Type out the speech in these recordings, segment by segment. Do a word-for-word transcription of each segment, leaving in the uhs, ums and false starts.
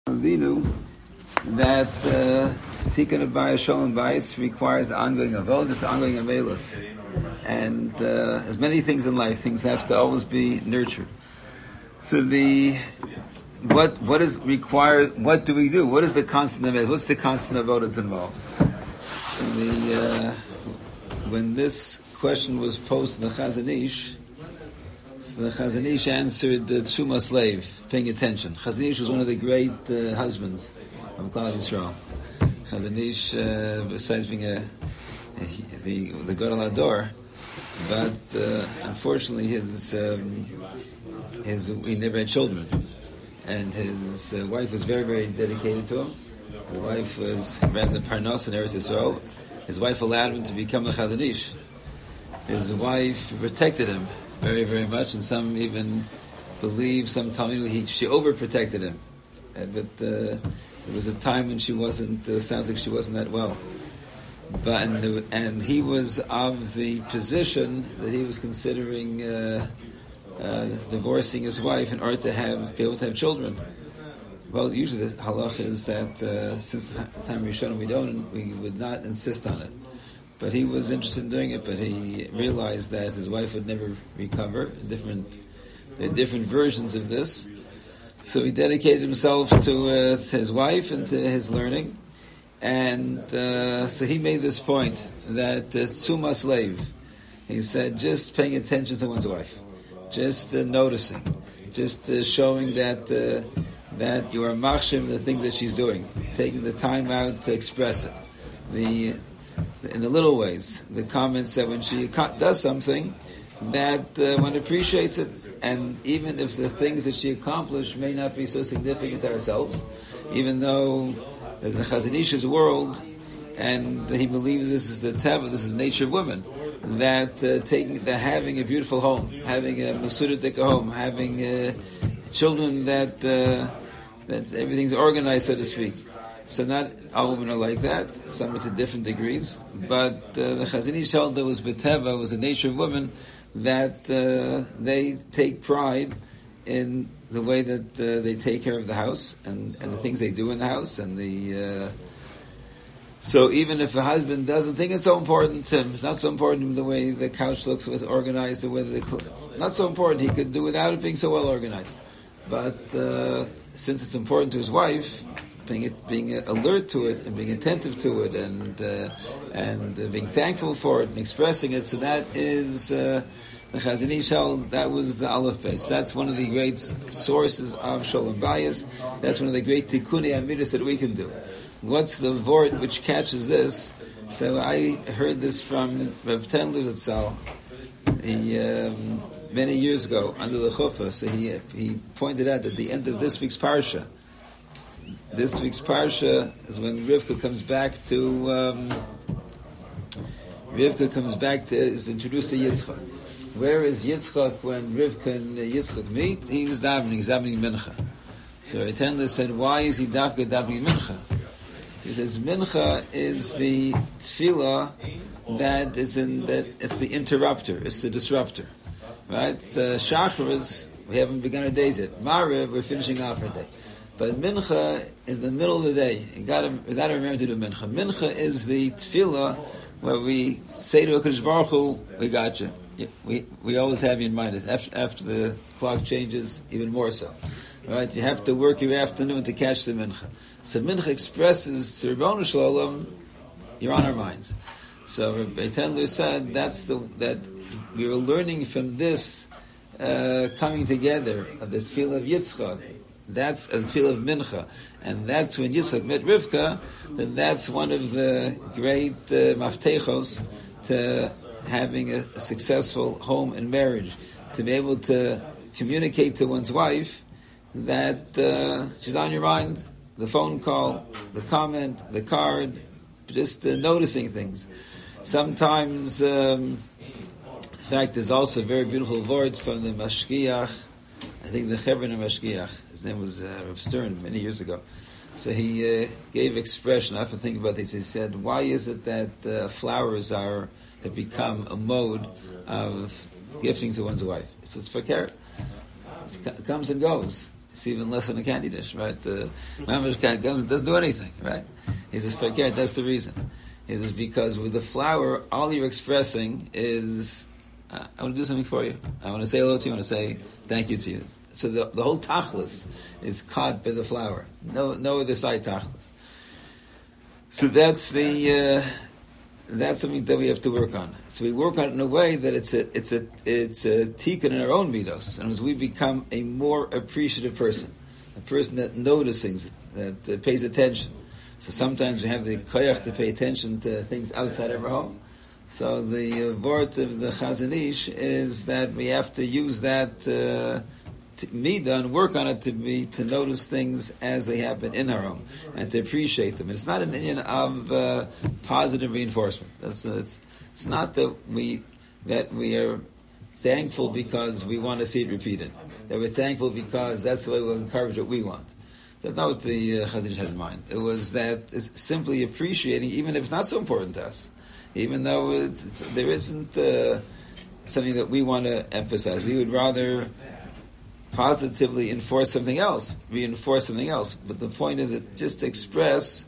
Avinu that uh, Tikkun Abayis Shalom Bayis requires ongoing avodas, ongoing amelus, and uh, as many things in life, things have to always be nurtured. So the what what is required? What do we do? What is the constant amelus? What's the constant avodas involved? The uh, when this question was posed to the Chazon Ish, so the Chazon Ish answered uh, Tsuma slave, paying attention. Chazon Ish was one of the great uh, husbands of Klal Yisrael. Chazon Ish, uh, besides being a, a the the Gadol Hador, but uh, unfortunately his um, his he never had children, and his uh, wife was very very dedicated to him. The wife was ran the Parnos in Eretz Yisrael. His wife allowed him to become a Chazon Ish. His wife protected him very, very much, and some even believe, some tell me he, she overprotected him. And, but uh, there was a time when she wasn't, uh, sounds like she wasn't that well. But and, there, and he was of the position that he was considering uh, uh, divorcing his wife in order to have be able to have children. Well, usually the halach is that uh, since the time of Rishon we don't, we would not insist on it. But he was interested in doing it, but he realized that his wife would never recover. Different, there are different versions of this. So he dedicated himself to, uh, to his wife and to his learning. And uh, so he made this point that uh, Tsuma slave, he said, just paying attention to one's wife, just uh, noticing, just uh, showing that uh, that you are machshim the things that she's doing, taking the time out to express it. The in the little ways, the comments that when she does something, that uh, one appreciates it, and even if the things that she accomplished may not be so significant to ourselves, even though the Chazon Ish's world, and he believes this is the teva, this is the nature of women, that uh, taking, that having a beautiful home, having a masudadik home, having uh, children that uh, that everything's organized, so to speak. So not all women are like that, some to different degrees, but uh, the Chazon Ish held that was beteva, was the nature of women, that uh, they take pride in the way that uh, they take care of the house and, and the things they do in the house. And the uh, so even if the husband doesn't think it's so important to him, it's not so important to him the way the couch looks, was organized, the way the not so important, he could do without it being so well organized. But uh, since it's important to his wife, being it, being alert to it and being attentive to it and uh, and uh, being thankful for it and expressing it, so that is uh, the Chazon Ish held, that was the Aleph base. That's one of the great sources of Shalom Bayis. That's one of the great Tikkunei Amidas that we can do. What's the vort which catches this? So I heard this from Rav Tendler Zatzal. He um, many years ago under the Chuppah. So he he pointed out at the end of this week's parsha. This week's parsha is when Rivka comes back to um, Rivka comes back to is introduced to Yitzchak. Where is Yitzchak when Rivka and Yitzchak meet? He's davening, he's davening mincha. So Rav Tendler said, why is he dafka davening mincha? So he says mincha is the tefillah that is in that it's the interrupter, it's the disruptor, right? Uh, Shachar is we haven't begun our days yet. Mariv, we're finishing off our day. But mincha is the middle of the day. You got to you got to remember to do mincha. Mincha is the tefillah where we say to HaKadosh Baruch Hu, "We got you." We we always have you in mind. After, after the clock changes, even more so. Right? You have to work your afternoon to catch the mincha. So mincha expresses to Ribono Shel Olam, you're on our minds. So Rabbi Tendler said that's the that we were learning from this uh, coming together of the tefillah of Yitzchak. That's a tefillah of mincha, and that's when Yitzchak met Rivka. Then that's one of the great uh, maftechos to having a, a successful home and marriage. To be able to communicate to one's wife that uh, she's on your mind. The phone call, the comment, the card, just uh, noticing things. Sometimes, um, in fact, there's also very beautiful words from the Mashgiach. I think the Chevron Mashgiach. His name was uh, Rav Stern many years ago. So he uh, gave expression. I often think about this. He said, "Why is it that uh, flowers are have become a mode of gifting to one's wife? It's, it's for care. It comes and goes. It's even less than a candy dish, right? The mamish can't comes, it doesn't do anything, right? He says, "Fakir." That's the reason. He says because with the flour, all you're expressing is, uh, "I want to do something for you. I want to say hello to you. I want to say thank you to you." So the the whole tachlis is caught by the flour. No no other side tachlis. So that's the. Uh, That's something that we have to work on. So we work on it in a way that it's a it's a it's a tikkun in our own midos, and as we become a more appreciative person, a person that notices things, that uh, pays attention. So sometimes we have the koyach to pay attention to things outside of our home. So the uh, word of the Chazon Ish is that we have to use that uh, midah and work on it to be to notice things as they happen in our home and to appreciate them. And it's not an Indian of uh, positive reinforcement. That's uh, it's, it's not that we that we are thankful because we want to see it repeated. That we're thankful because that's the way we'll encourage what we want. That's not what the uh, Chazon Ish had in mind. It was that it's simply appreciating, even if it's not so important to us, even though it's, there isn't uh, something that we want to emphasize. We would rather positively enforce something else, reinforce something else. But the point is that just to express,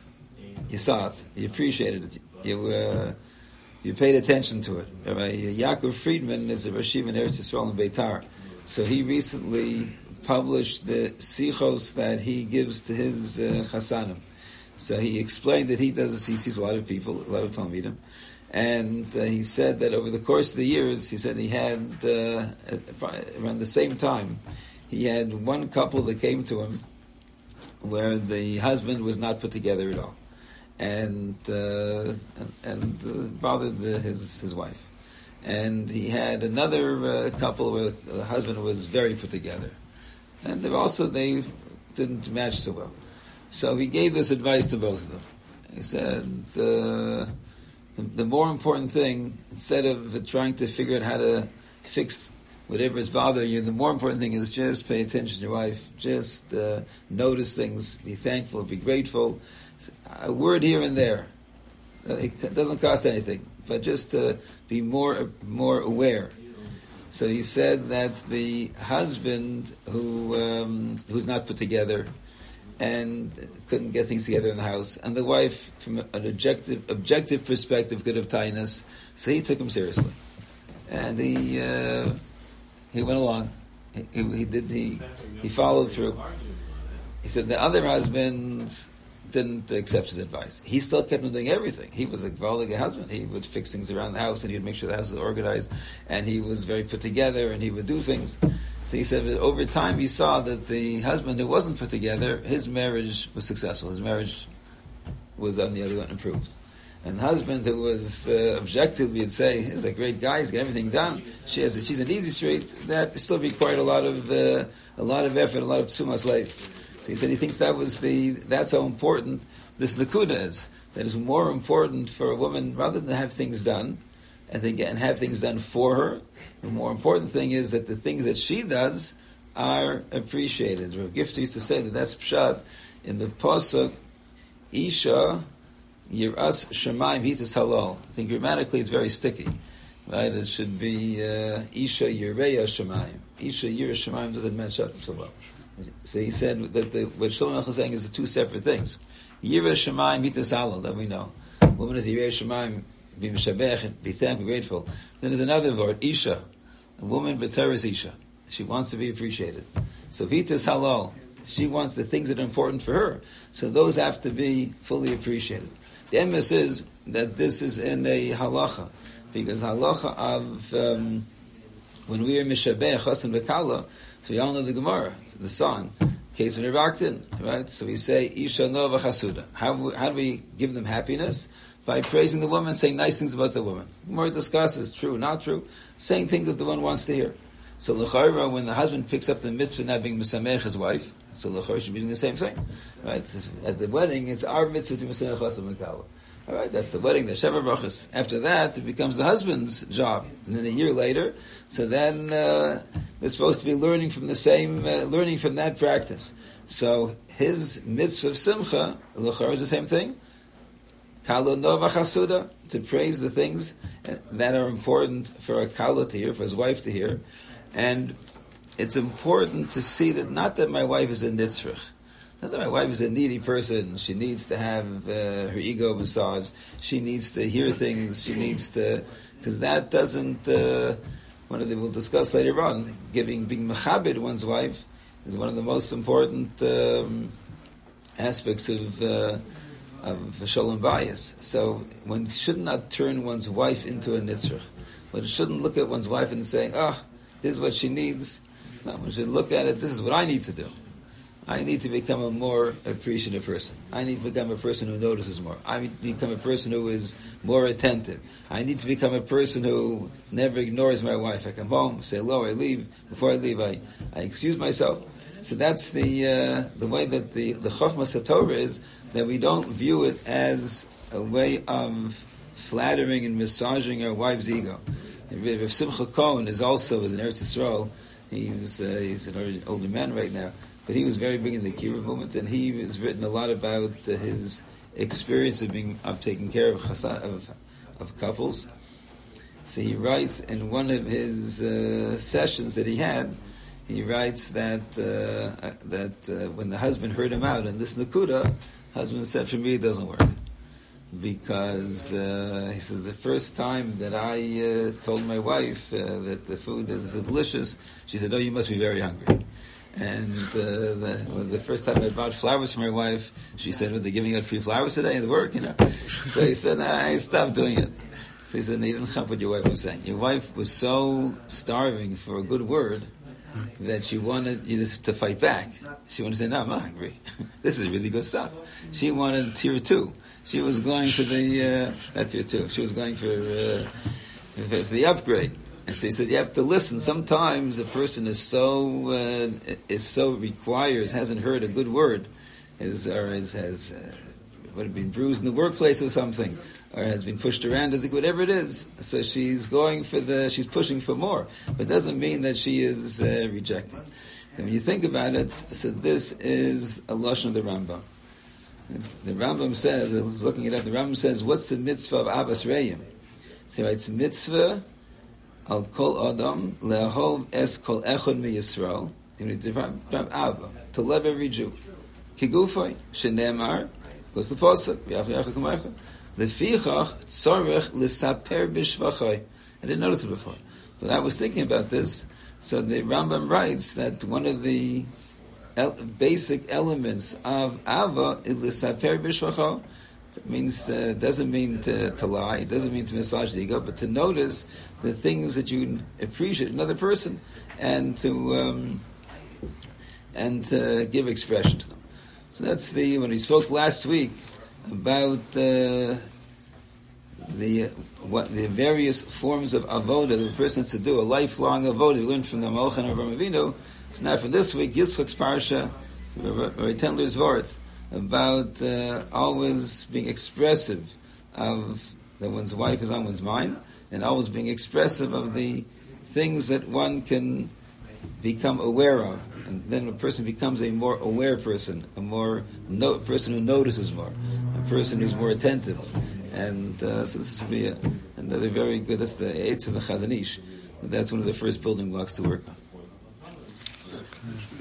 you saw it, you appreciated it, you uh, you paid attention to it. Rabbi Yaakov Friedman is a Rashiv in Eretz Yisrael in Beitar. So he recently published the sichos that he gives to his uh, chasanim. So he explained that he does, he sees a lot of people, a lot of talmidim. And uh, he said that over the course of the years, he said he had, uh, around the same time, he had one couple that came to him where the husband was not put together at all. And uh, and, and uh, bothered the, his, his wife. And he had another uh, couple where the husband was very put together. And they also, they didn't match so well. So he gave this advice to both of them. He said, uh, The, the more important thing, instead of trying to figure out how to fix whatever is bothering you, the more important thing is just pay attention to your wife, just uh, notice things, be thankful, be grateful. A word here and there. It doesn't cost anything, but just to be more more aware. So he said that the husband who um, who's not put together and couldn't get things together in the house, and the wife, from an objective objective perspective, could have tinus. So he took him seriously, and he uh, he went along. He, he, he did he he followed through. He said the other husband didn't accept his advice. He still kept on doing everything. He was a Gvaldig husband. He would fix things around the house, and he would make sure the house was organized, and he was very put together, and he would do things. So he said that over time he saw that the husband who wasn't put together, his marriage was successful. His marriage was on the other one improved. And the husband who was uh, objective, we'd say, he's a great guy, he's got everything done. She has, she's an easy street. That still required a lot of uh, a lot of effort, a lot of tzumas life. So he said he thinks that was the that's how important this nakuda is. That is more important for a woman rather than have things done and then get and have things done for her. The more important thing is that the things that she does are appreciated. Rav Gifter used to say that that's pshat in the pasuk Isha Yiras Shemaim Hitas Halal. I think grammatically it's very sticky, right? It should be uh, Isha Yireya Shemaim. Isha Yiras Shemaim doesn't match up so well. So he said that the, what Shlomo Melech is saying is the two separate things. Yiras Shemaim Hitas Halal, that we know. Woman is Yiras Shemaim, be mishabech, be thankful, grateful. Then there's another word, Isha. A woman b'teres Isha. She wants to be appreciated. So Hitas Halal. She wants the things that are important for her. So those have to be fully appreciated. The emes is that this is in a halacha, because halacha of um, when we are mishabeh chasen v'kala, so we all know the Gemara, the song, case of Nerbaktin, right? So we say Isha no v'chasuda. How how do we give them happiness? By praising the woman, saying nice things about the woman. The Gemara discusses true, not true, saying things that the one wants to hear. So l'chayra, when the husband picks up the mitzvah not being misamech his wife, so l'chayra should be doing the same thing, right? At the wedding, it's our mitzvah to misamech chasen v'kala. All right, that's the wedding, the Sheva Brachas. After that, it becomes the husband's job. And then a year later, so then uh, they're supposed to be learning from the same, uh, learning from that practice. So his mitzvah of simcha, l'chayra, is the same thing. Kalo nova chasuda, to praise the things that are important for a kalo to hear, for his wife to hear. And it's important to see that not that my wife is a nitzrich, not that my wife is a needy person. She needs to have uh, her ego massaged. She needs to hear things. She needs to, because that doesn't. Uh, one of the we'll discuss later on. Giving being mechabed one's wife is one of the most important um, aspects of uh, of shalom bayis. So one should not turn one's wife into a nitzrich. One shouldn't look at one's wife and say, "Ah, oh, this is what she needs." No, one should look at it. This is what I need to do. I need to become a more appreciative person. I need to become a person who notices more. I need to become a person who is more attentive. I need to become a person who never ignores my wife. I come home, say hello, I leave. Before I leave, I, I excuse myself. So that's the uh, the way that the, the Chochmas HaTorah is, that we don't view it as a way of flattering and massaging our wife's ego. Rav Simcha Cohen is also, as an Eretz Yisrael, he's, uh, he's an older man right now, but he was very big in the Kiruv movement, and he has written a lot about uh, his experience of being of taking care of chassan, of of couples. So he writes in one of his uh, sessions that he had, he writes that uh, that uh, when the husband heard him out in this nakuda, husband said, "For me, it doesn't work." Because uh, he said, the first time that I uh, told my wife uh, that the food is delicious, she said, "Oh, you must be very hungry." And uh, the, well, the first time I bought flowers for my wife, she said, "Well, they're giving out free flowers today at work, you know." So he said, "I stopped doing it." So he said, "No, you didn't have what your wife was saying. Your wife was so starving for a good word that she wanted you to, to fight back. She wanted to say, 'No, I'm not hungry. This is really good stuff.'" She wanted tier two. She was going for the uh, not tier two. She was going for, uh, for, for the upgrade. And so he said, you have to listen. Sometimes a person is so uh, is so requires, hasn't heard a good word, is or is, has uh, would have been bruised in the workplace or something, or has been pushed around, as whatever it is. So she's going for the, she's pushing for more, but it doesn't mean that she is uh, rejected. And when you think about it, so this is a lashon of the Rambam. The Rambam says, I was looking it up. The Rambam says, what's the mitzvah of Abbas Reim? So it's mitzvah. Al kol adam le'ahov es kol echad mi Yisrael. To love every Jew. Kigufay shenemar goes the pasuk. Lefichach tzorech l'saper b'shvachay. I didn't notice it before, but I was thinking about this. So the Rambam writes that one of the el- basic elements of ava is l'saper b'shvachay. It means uh, doesn't mean to, to lie. It doesn't mean to massage the ego, but to notice the things that you appreciate in another person, and to um, and to give expression to them. So that's the when we spoke last week about uh, the what the various forms of avoda that a person has to do, a lifelong avoda. We learned from the Malach and Avraham Avinu. It's now from this week, Yitzchak's parsha, or Tendler's Vort, about uh, always being expressive of that one's wife is on one's mind, and always being expressive of the things that one can become aware of. And then a person becomes a more aware person, a more no, person who notices more, a person who's more attentive. And uh, so this would be a, another very good, that's the Eitz of the Chazon Ish. That's one of the first building blocks to work on.